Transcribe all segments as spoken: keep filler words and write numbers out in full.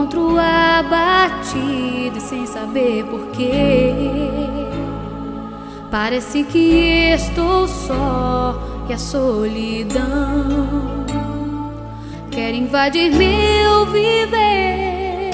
encontro abatido e sem saber porquê. Parece que estou só e a solidão quer invadir meu viver.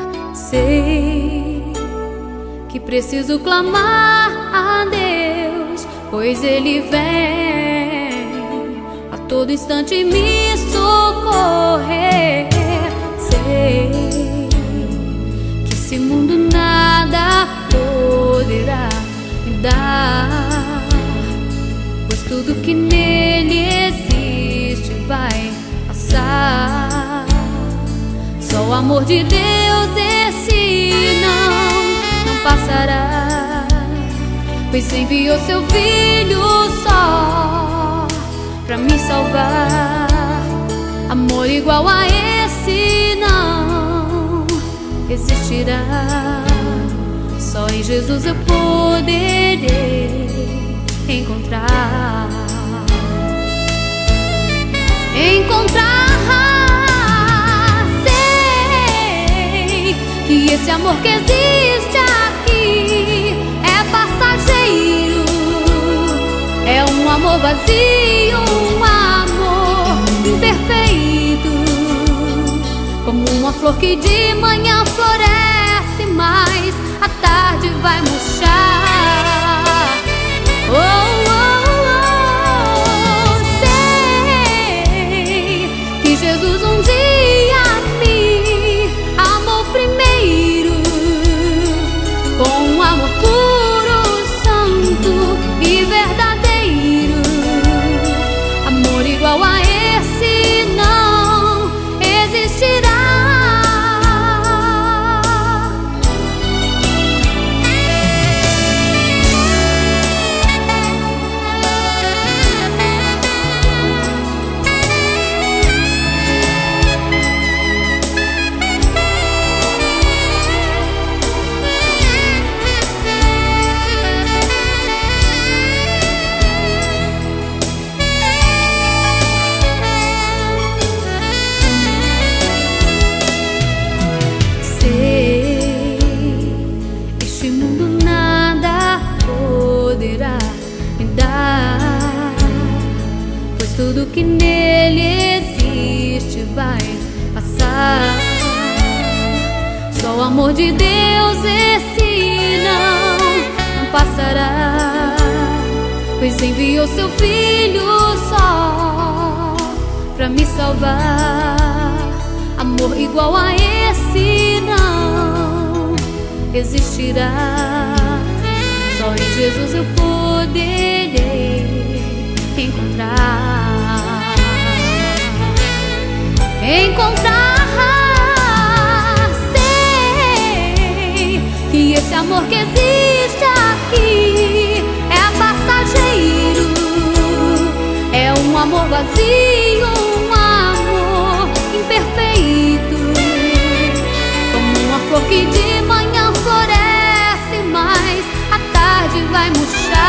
Sei que preciso clamar a Deus, pois Ele vem a todo instante me socorrer. Sei que esse mundo nada poderá me dar, pois tudo que nele existe vai passar. Só o amor de Deus esse não, não passará, pois enviou seu Filho só pra me salvar. Amor igual a esse não existirá, só em Jesus eu poderei encontrar. Encontrar, sei que esse amor que existe aqui é passageiro, é um amor vazio, um amor imperfeito, como uma flor que de manhã floresce, mas à tarde vai murchar. Oh, oh, oh, sei que Jesus um dia me amou primeiro, com um amor puro, santo e verdadeiro. Amor igual a esse não existirá. Tudo que nele existe vai passar. Só o amor de Deus esse não, não passará, pois enviou seu Filho só pra me salvar. Amor igual a esse não existirá, só em Jesus eu poderei encontrar. Encontrar, sei que esse amor que existe aqui é passageiro, é um amor vazio, um amor imperfeito, como uma flor que de manhã floresce, mas à tarde vai murchar.